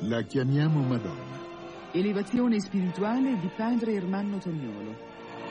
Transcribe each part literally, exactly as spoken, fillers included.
La chiamiamo Madonna. Elevazione spirituale di padre Ermanno Tognolo.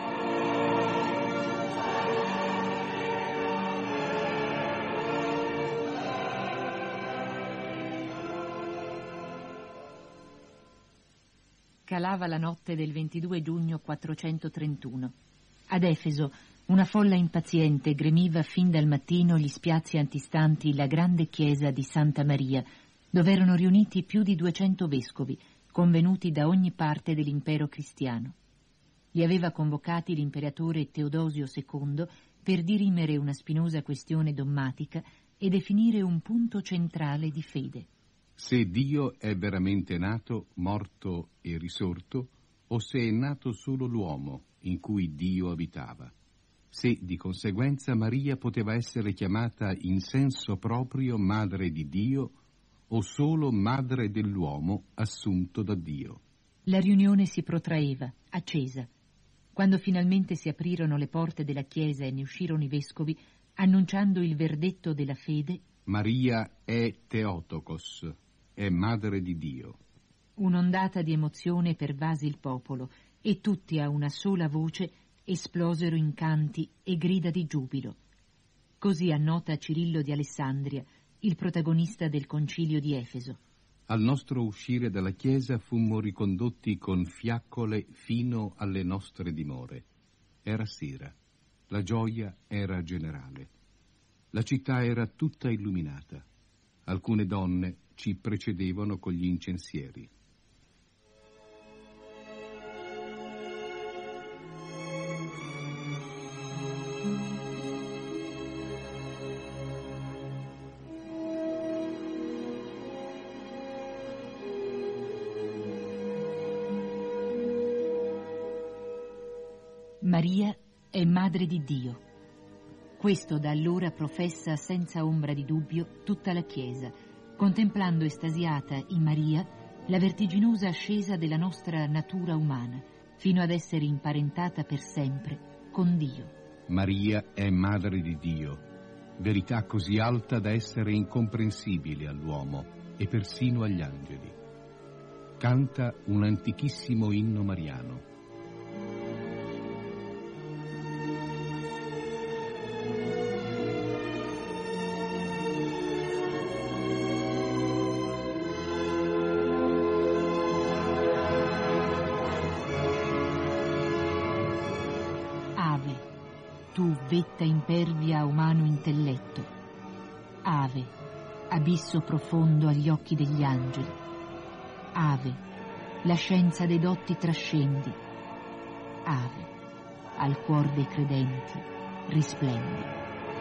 Calava la notte del ventidue giugno quattrocentotrentuno. Ad Efeso una folla impaziente gremiva fin dal mattino gli spiazzi antistanti la grande chiesa di Santa Maria, dove erano riuniti più di duecento vescovi, convenuti da ogni parte dell'impero cristiano. Li aveva convocati l'imperatore Teodosio secondo per dirimere una spinosa questione dogmatica e definire un punto centrale di fede. Se Dio è veramente nato, morto e risorto, o se è nato solo l'uomo in cui Dio abitava. Se, di conseguenza, Maria poteva essere chiamata in senso proprio Madre di Dio o solo Madre dell'uomo assunto da Dio. La riunione si protraeva, accesa. Quando finalmente si aprirono le porte della chiesa e ne uscirono i vescovi, annunciando il verdetto della fede: Maria è Theotokos, è Madre di Dio. Un'ondata di emozione pervase il popolo e tutti a una sola voce esplosero in canti e grida di giubilo. Così annota Cirillo di Alessandria, il protagonista del concilio di Efeso. Al nostro uscire dalla chiesa fummo ricondotti con fiaccole fino alle nostre dimore. Era sera, la gioia era generale. La città era tutta illuminata. Alcune donne ci precedevano con gli incensieri. Maria è Madre di Dio. Questo da allora professa senza ombra di dubbio tutta la Chiesa, contemplando estasiata in Maria la vertiginosa ascesa della nostra natura umana, fino ad essere imparentata per sempre con Dio. Maria è Madre di Dio, verità così alta da essere incomprensibile all'uomo e persino agli angeli. Canta un antichissimo inno mariano. Tu, vetta impervia a umano intelletto. Ave, abisso profondo agli occhi degli angeli. Ave, la scienza dei dotti trascendi. Ave, al cuor dei credenti risplendi.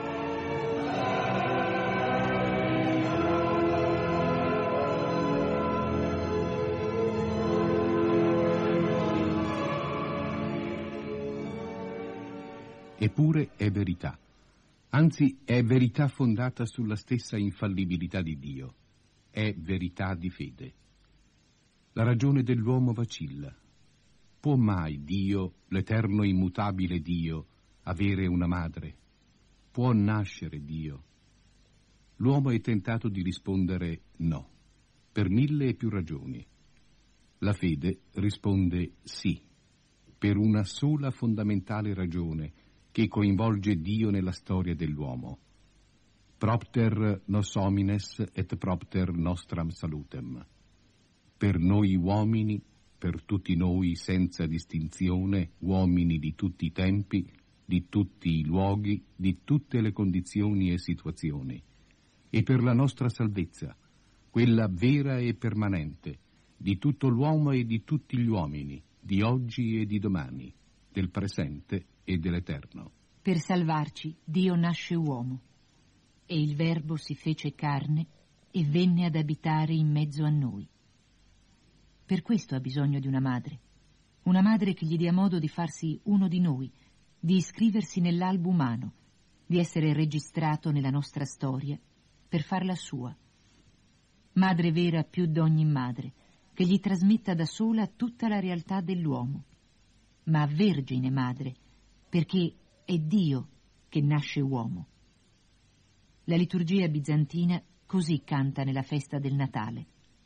Eppure è verità, anzi è verità fondata sulla stessa infallibilità di Dio, è verità di fede. La ragione dell'uomo vacilla. Può mai Dio, l'eterno immutabile Dio, avere una madre? Può nascere Dio? L'uomo è tentato di rispondere no, per mille e più ragioni. La fede risponde sì, per una sola fondamentale ragione, che coinvolge Dio nella storia dell'uomo. Propter nos homines et propter nostram salutem. Per noi uomini, per tutti noi senza distinzione, uomini di tutti i tempi, di tutti i luoghi, di tutte le condizioni e situazioni, e per la nostra salvezza, quella vera e permanente, di tutto l'uomo e di tutti gli uomini, di oggi e di domani, del presente e dell'eterno. Per salvarci Dio nasce uomo, e il Verbo si fece carne e venne ad abitare in mezzo a noi. Per questo ha bisogno di una madre, una madre che gli dia modo di farsi uno di noi, di iscriversi nell'albo umano, di essere registrato nella nostra storia, per farla sua. Madre vera più d'ogni madre, che gli trasmetta da sola tutta la realtà dell'uomo, ma vergine madre, perché è Dio che nasce uomo. La liturgia bizantina così canta nella festa del Natale.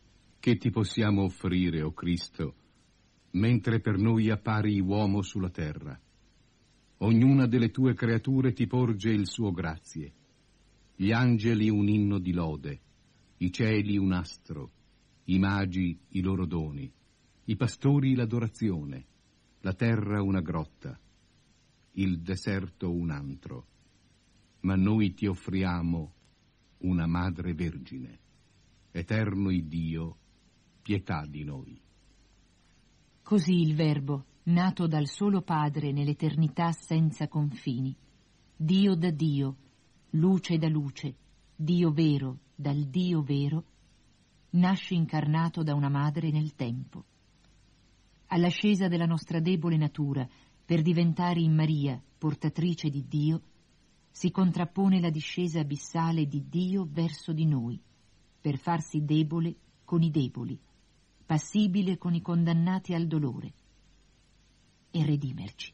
Che ti possiamo offrire, o Cristo, mentre per noi appari uomo sulla terra? Ognuna delle tue creature ti porge il suo grazie. Gli angeli un inno di lode, i cieli un astro, i magi i loro doni, i pastori l'adorazione, la terra una grotta, il deserto un antro. Ma noi ti offriamo una Madre Vergine. Eterno Iddio, pietà di noi. Così il Verbo, nato dal solo Padre nell'eternità senza confini, Dio da Dio, luce da luce, Dio vero dal Dio vero, nasce incarnato da una madre nel tempo. All'ascesa della nostra debole natura, per diventare in Maria portatrice di Dio, si contrappone la discesa abissale di Dio verso di noi, per farsi debole con i deboli, passibile con i condannati al dolore, e redimerci.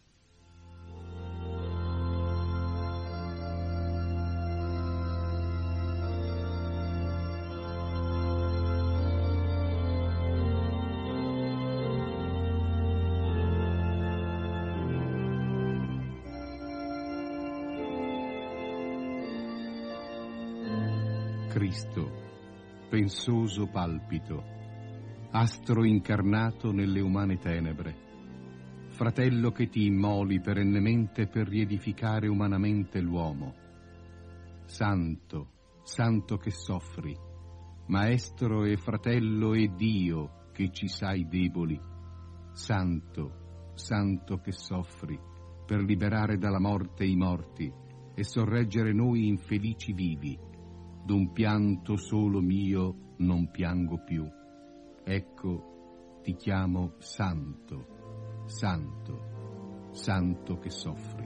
Cristo, pensoso palpito, astro incarnato nelle umane tenebre, fratello che ti immoli perennemente per riedificare umanamente l'uomo. Santo, santo che soffri, maestro e fratello e Dio che ci sai deboli, santo, santo che soffri per liberare dalla morte i morti e sorreggere noi infelici vivi. D'un pianto solo mio non piango più. Ecco, ti chiamo santo, santo, santo che soffri.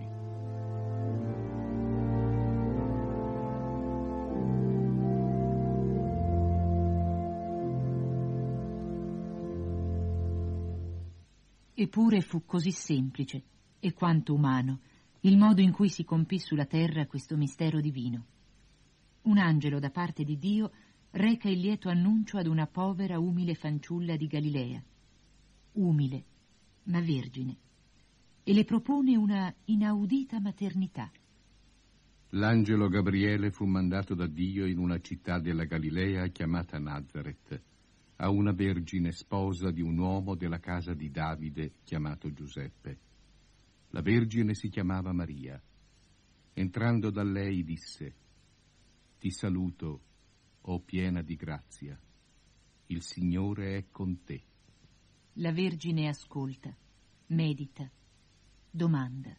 Eppure fu così semplice e quanto umano il modo in cui si compì sulla terra questo mistero divino. Un angelo da parte di Dio reca il lieto annuncio ad una povera, umile fanciulla di Galilea, umile, ma vergine, e le propone una inaudita maternità. L'angelo Gabriele fu mandato da Dio in una città della Galilea chiamata Nazaret, a una vergine sposa di un uomo della casa di Davide chiamato Giuseppe. La vergine si chiamava Maria. Entrando da lei disse: Ti saluto, o piena di grazia, il Signore è con te. La Vergine ascolta, medita, domanda.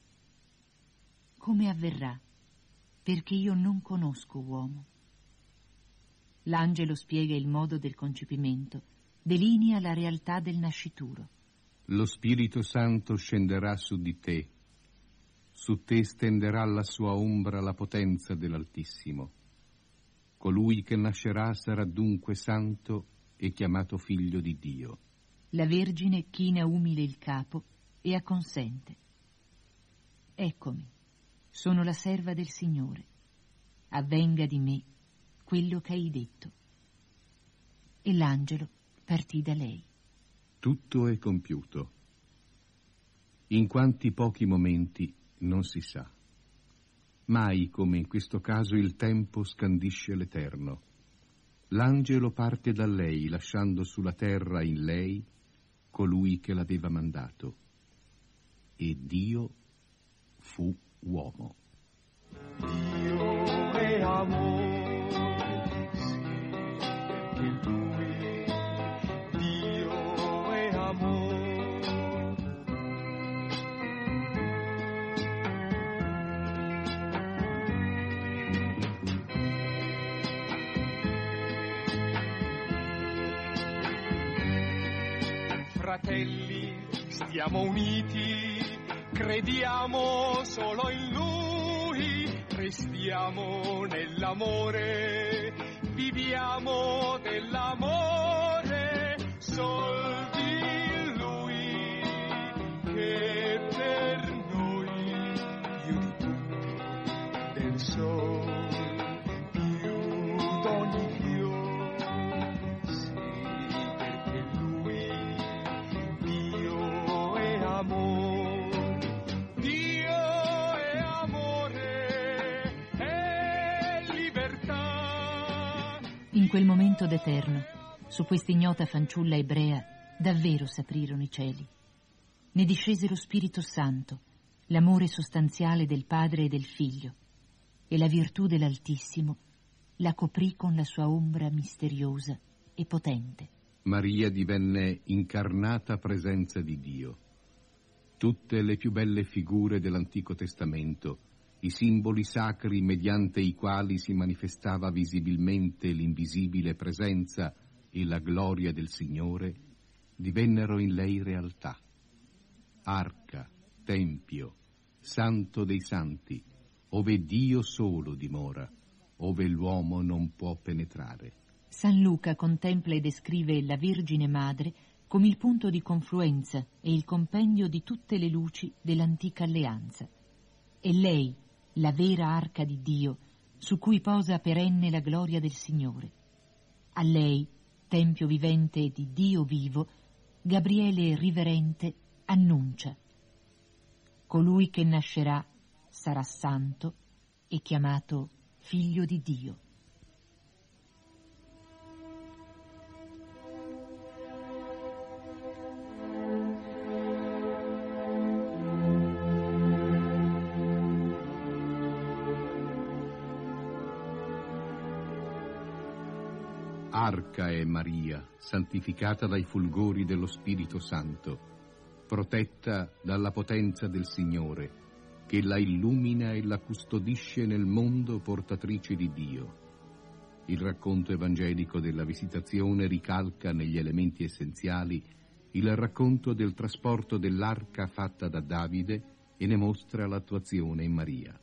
Come avverrà? Perché io non conosco uomo. L'angelo spiega il modo del concepimento, delinea la realtà del nascituro. Lo Spirito Santo scenderà su di te, su te stenderà la sua ombra la potenza dell'Altissimo. Colui che nascerà sarà dunque santo e chiamato figlio di Dio. La Vergine china umile il capo e acconsente. Eccomi, sono la serva del Signore. Avvenga di me quello che hai detto. E l'angelo partì da lei. Tutto è compiuto. In quanti pochi momenti non si sa. Mai come in questo caso il tempo scandisce l'Eterno. L'angelo parte da lei, lasciando sulla terra in lei colui che l'aveva mandato. E Dio fu uomo. Dio è amore, sì, perché Lui, Dio è amore. Fratelli, stiamo uniti, crediamo solo in Lui, restiamo nell'amore, viviamo dell'amore, sol di Lui che per noi più di tutto del sol, più d'ogni fiore, sì, quel momento d'eterno, su questa ignota fanciulla ebrea, davvero s'aprirono i cieli. Ne discese lo Spirito Santo, l'amore sostanziale del Padre e del Figlio, e la virtù dell'Altissimo la coprì con la sua ombra misteriosa e potente. Maria divenne incarnata presenza di Dio. Tutte le più belle figure dell'Antico Testamento, i simboli sacri mediante i quali si manifestava visibilmente l'invisibile presenza e la gloria del Signore, divennero in lei realtà. Arca, tempio, santo dei santi, ove Dio solo dimora, ove l'uomo non può penetrare. San Luca contempla e descrive la Vergine Madre come il punto di confluenza e il compendio di tutte le luci dell'antica alleanza. È lei, la vera arca di Dio, su cui posa perenne la gloria del Signore. A lei, tempio vivente di Dio vivo, Gabriele riverente annuncia: colui che nascerà sarà santo e chiamato Figlio di Dio. Arca è Maria, santificata dai fulgori dello Spirito Santo, protetta dalla potenza del Signore, che la illumina e la custodisce nel mondo portatrice di Dio. Il racconto evangelico della Visitazione ricalca negli elementi essenziali il racconto del trasporto dell'arca fatta da Davide e ne mostra l'attuazione in Maria.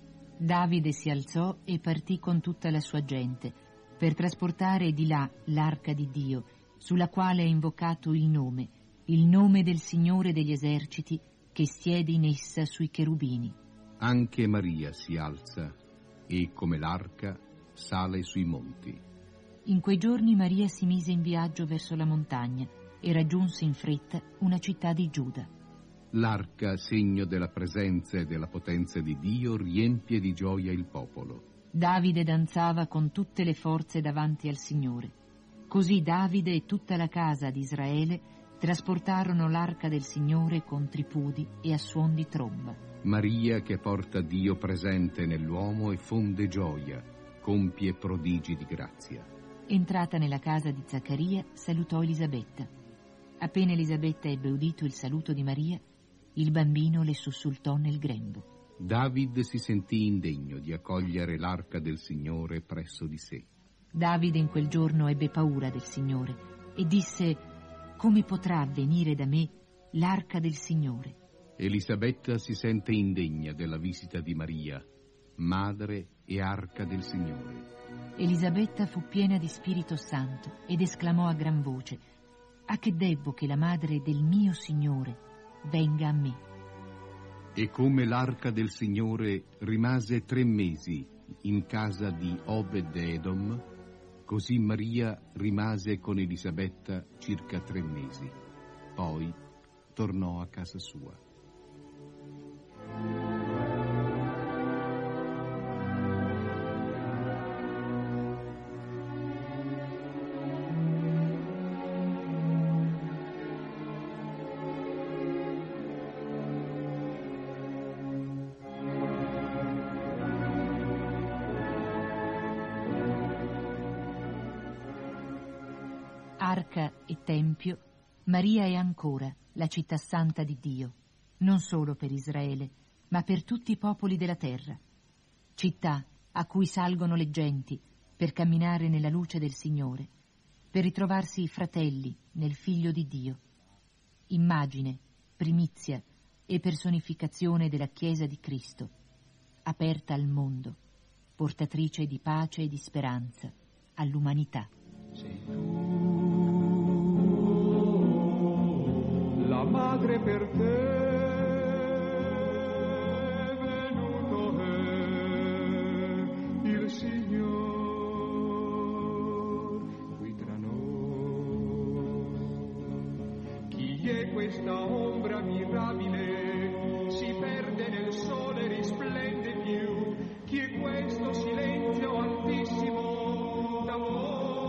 Davide si alzò e partì con tutta la sua gente per trasportare di là l'arca di Dio, sulla quale è invocato il nome, il nome del Signore degli eserciti, che siede in essa sui cherubini. Anche Maria si alza e, come l'arca, sale sui monti. In quei giorni Maria si mise in viaggio verso la montagna e raggiunse in fretta una città di Giuda. L'arca, segno della presenza e della potenza di Dio, riempie di gioia il popolo. Davide danzava con tutte le forze davanti al Signore. Così Davide e tutta la casa di Israele trasportarono l'arca del Signore con tripudi e a suon di tromba. Maria, che porta Dio presente nell'uomo e fonde gioia, compie prodigi di grazia. Entrata nella casa di Zaccaria, salutò Elisabetta. Appena Elisabetta ebbe udito il saluto di Maria, il bambino le sussultò nel grembo. David si sentì indegno di accogliere l'arca del Signore presso di sé. Davide in quel giorno ebbe paura del Signore e disse: come potrà venire da me l'arca del Signore? Elisabetta si sente indegna della visita di Maria, madre e arca del Signore. Elisabetta fu piena di Spirito Santo ed esclamò a gran voce: a che debbo che la madre del mio Signore venga a me? E come l'arca del Signore rimase tre mesi in casa di Obed-Edom, così Maria rimase con Elisabetta circa tre mesi. Poi tornò a casa sua. Arca e tempio, Maria è ancora la città santa di Dio, non solo per Israele, ma per tutti i popoli della terra. Città a cui salgono le genti per camminare nella luce del Signore, per ritrovarsi fratelli nel Figlio di Dio. Immagine, primizia e personificazione della Chiesa di Cristo, aperta al mondo, portatrice di pace e di speranza all'umanità. Sei tu la madre per te venuto è il Signor qui tra noi. Chi è questa ombra mirabile si perde nel sole, risplende più. Chi è questo silenzio altissimo d'amore?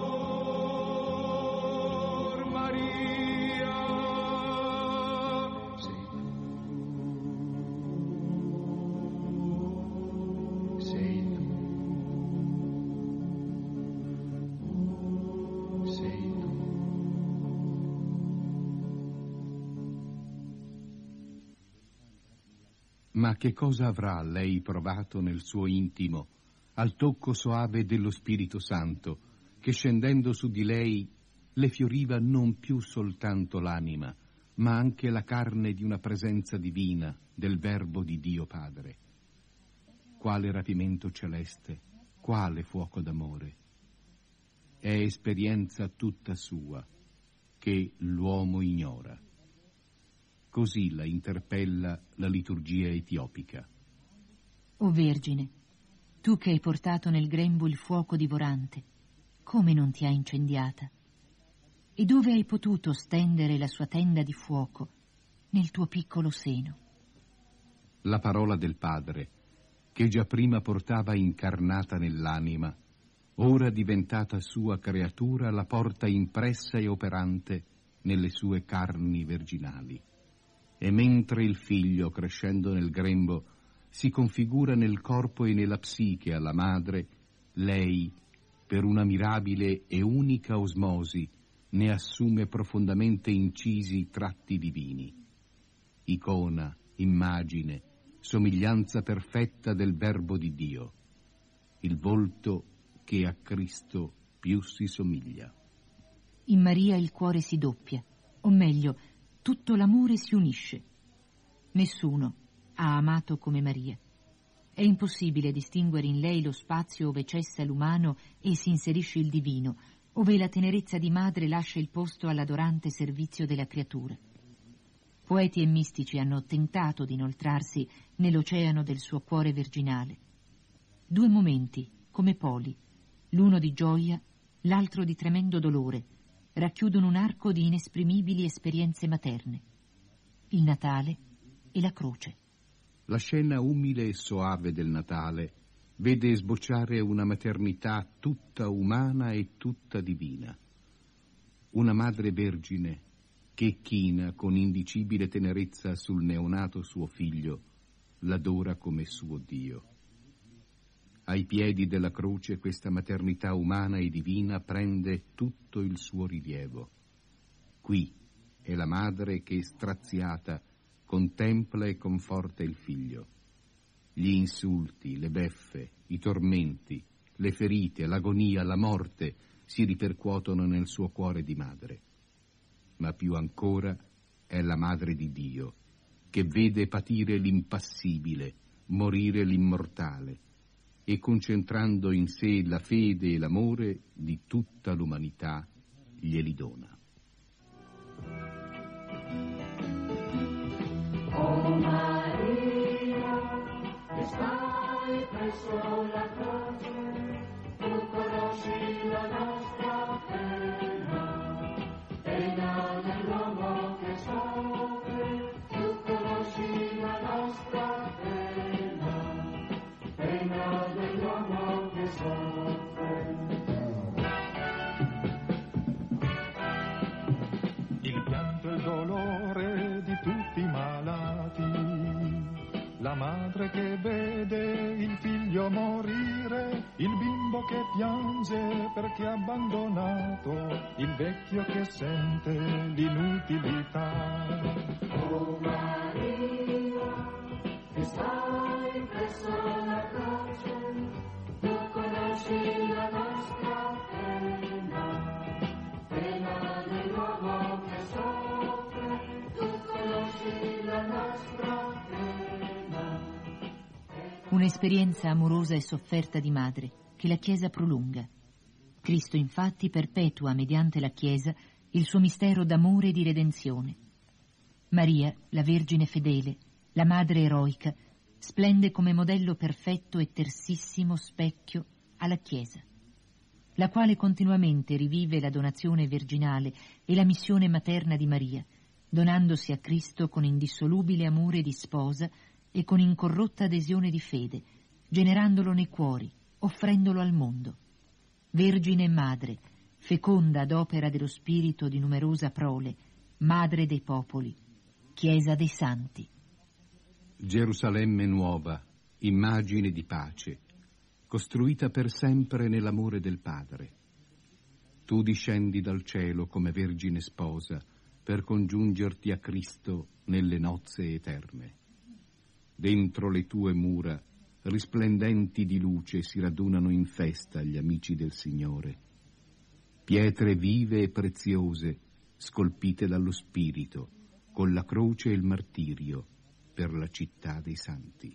Ma che cosa avrà lei provato nel suo intimo al tocco soave dello Spirito Santo, che scendendo su di lei le fioriva non più soltanto l'anima, ma anche la carne di una presenza divina, del Verbo di Dio Padre. Quale rapimento celeste, quale fuoco d'amore! È esperienza tutta sua, che l'uomo ignora. Così la interpella la liturgia etiopica. O Vergine, tu che hai portato nel grembo il fuoco divorante, come non ti ha incendiata? E dove hai potuto stendere la sua tenda di fuoco nel tuo piccolo seno? La parola del Padre, che già prima portava incarnata nell'anima, ora diventata sua creatura, la porta impressa e operante nelle sue carni virginali. E mentre il figlio, crescendo nel grembo, si configura nel corpo e nella psiche alla madre, lei, per una mirabile e unica osmosi, ne assume profondamente incisi i tratti divini. Icona, immagine, somiglianza perfetta del Verbo di Dio, il volto che a Cristo più si somiglia. In Maria il cuore si doppia, o meglio, tutto l'amore si unisce. Nessuno ha amato come Maria. È impossibile distinguere in lei lo spazio ove cessa l'umano e si inserisce il divino, ove la tenerezza di madre lascia il posto all'adorante servizio della creatura. Poeti e mistici hanno tentato di inoltrarsi nell'oceano del suo cuore virginale. Due momenti, come poli, l'uno di gioia, l'altro di tremendo dolore, racchiudono un arco di inesprimibili esperienze materne. Il Natale e la croce. La scena umile e soave del Natale vede sbocciare una maternità tutta umana e tutta divina. Una madre vergine che china con indicibile tenerezza sul neonato suo figlio, l'adora come suo Dio. Ai piedi della croce questa maternità umana e divina prende tutto il suo rilievo. Qui è la madre che, straziata, contempla e conforta il figlio. Gli insulti, le beffe, i tormenti, le ferite, l'agonia, la morte si ripercuotono nel suo cuore di madre. Ma più ancora è la madre di Dio, che vede patire l'impassibile, morire l'immortale, e concentrando in sé la fede e l'amore di tutta l'umanità, glieli dona. Oh Maria, che stai presso la croce, tu conosci la nostra pena, pena dell'uomo che soffre, tu conosci la nostra pena, pena dell'uomo che soffre. Il pianto e il dolore di tutti i malati, la madre che vede il figlio morire, il bimbo che piange perché abbandonato, il vecchio che sente l'inutilità. Oh Maria, che stai presso la croce, tu conosci la nostra pena, pena dell'uomo che soffre, tu conosci la nostra pena. Un'esperienza amorosa e sofferta di madre che la Chiesa prolunga. Cristo infatti perpetua mediante la Chiesa il suo mistero d'amore e di redenzione. Maria, la Vergine fedele, la madre eroica, splende come modello perfetto e tersissimo specchio alla Chiesa, la quale continuamente rivive la donazione virginale e la missione materna di Maria, donandosi a Cristo con indissolubile amore di sposa e con incorrotta adesione di fede, generandolo nei cuori, offrendolo al mondo. Vergine e madre, feconda ad opera dello Spirito di numerosa prole, madre dei popoli, Chiesa dei santi. Gerusalemme nuova, immagine di pace, costruita per sempre nell'amore del Padre. Tu discendi dal cielo come Vergine sposa per congiungerti a Cristo nelle nozze eterne. Dentro le tue mura, risplendenti di luce, si radunano in festa gli amici del Signore. Pietre vive e preziose, scolpite dallo Spirito, con la croce e il martirio, per la città dei santi.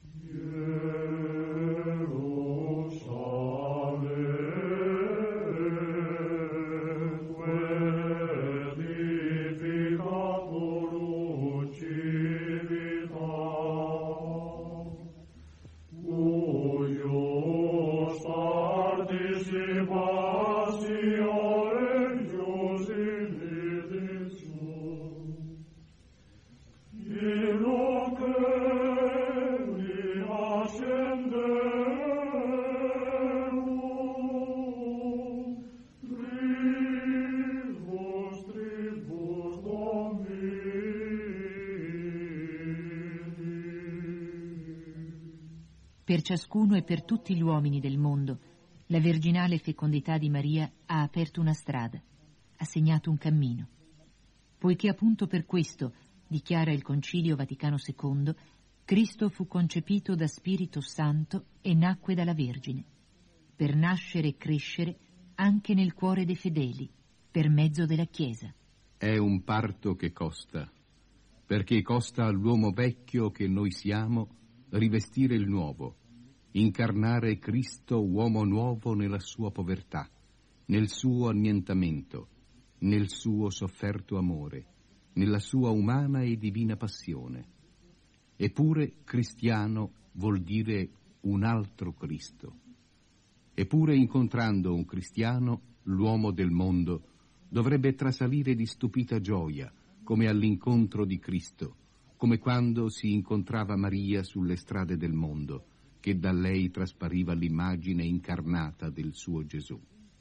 Per ciascuno e per tutti gli uomini del mondo, la virginale fecondità di Maria ha aperto una strada, ha segnato un cammino. Poiché appunto per questo, dichiara il Concilio Vaticano secondo, Cristo fu concepito da Spirito Santo e nacque dalla Vergine, per nascere e crescere anche nel cuore dei fedeli, per mezzo della Chiesa. È un parto che costa, perché costa all'uomo vecchio che noi siamo rivestire il nuovo, incarnare Cristo uomo nuovo nella sua povertà, nel suo annientamento, nel suo sofferto amore, nella sua umana e divina passione. Eppure cristiano vuol dire un altro Cristo. Eppure incontrando un cristiano, l'uomo del mondo dovrebbe trasalire di stupita gioia, come all'incontro di Cristo, come quando si incontrava Maria sulle strade del mondo, che da lei traspariva l'immagine incarnata del suo Gesù.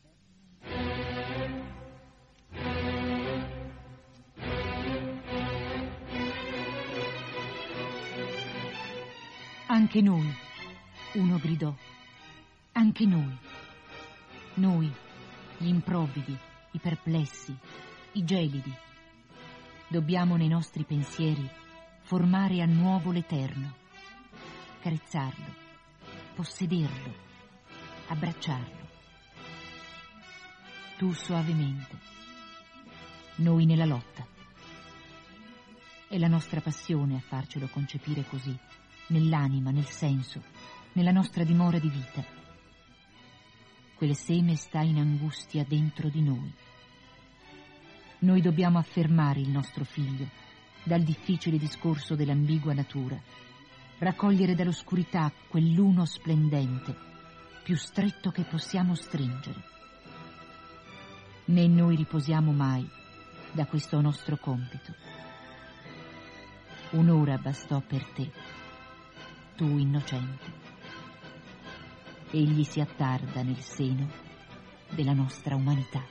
Anche noi, uno gridò, anche noi, noi, gli improvvidi, i perplessi, i gelidi, dobbiamo nei nostri pensieri formare a nuovo l'Eterno, carezzarlo, possederlo, abbracciarlo. Tu soavemente, noi nella lotta. È la nostra passione a farcelo concepire così, nell'anima, nel senso, nella nostra dimora di vita. Quel seme sta in angustia dentro di noi. Noi dobbiamo affermare il nostro figlio dal difficile discorso dell'ambigua natura, raccogliere dall'oscurità quell'uno splendente, più stretto che possiamo stringere. Né noi riposiamo mai da questo nostro compito. Un'ora bastò per te, tu innocente. Egli si attarda nel seno della nostra umanità.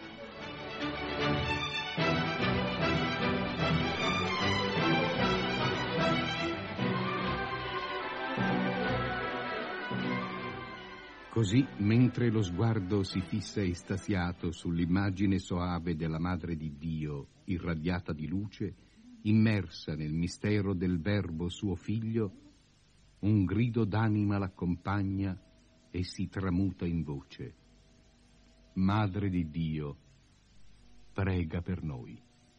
Così, mentre lo sguardo si fissa estasiato sull'immagine soave della Madre di Dio, irradiata di luce, immersa nel mistero del Verbo suo Figlio, un grido d'anima l'accompagna e si tramuta in voce. Madre di Dio, prega per noi.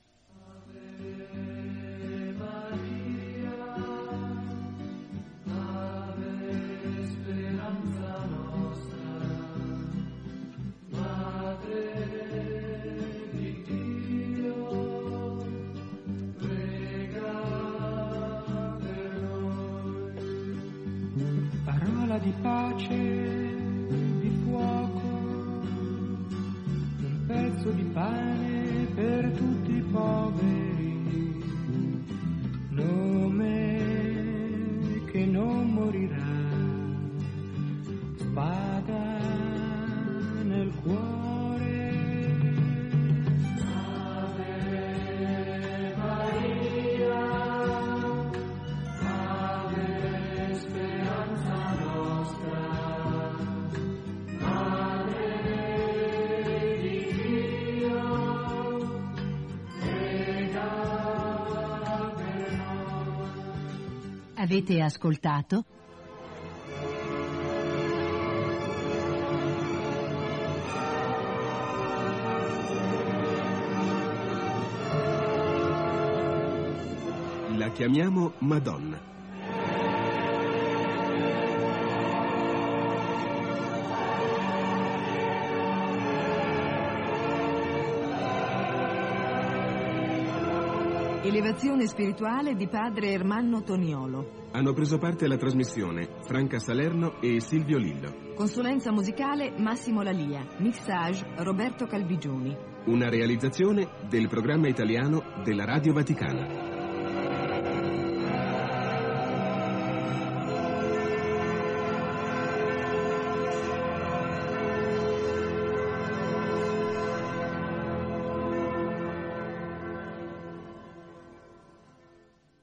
Di pace, di fuoco, un pezzo di pane per tutti i poveri, nome che non morirà, spada nel cuore. Avete ascoltato La chiamiamo Madonna. Elevazione spirituale di padre Ermanno Toniolo. Hanno preso parte alla trasmissione Franca Salerno e Silvio Lillo. Consulenza musicale Massimo Lalia. Mixage Roberto Calbigioni. Una realizzazione del programma italiano della Radio Vaticana.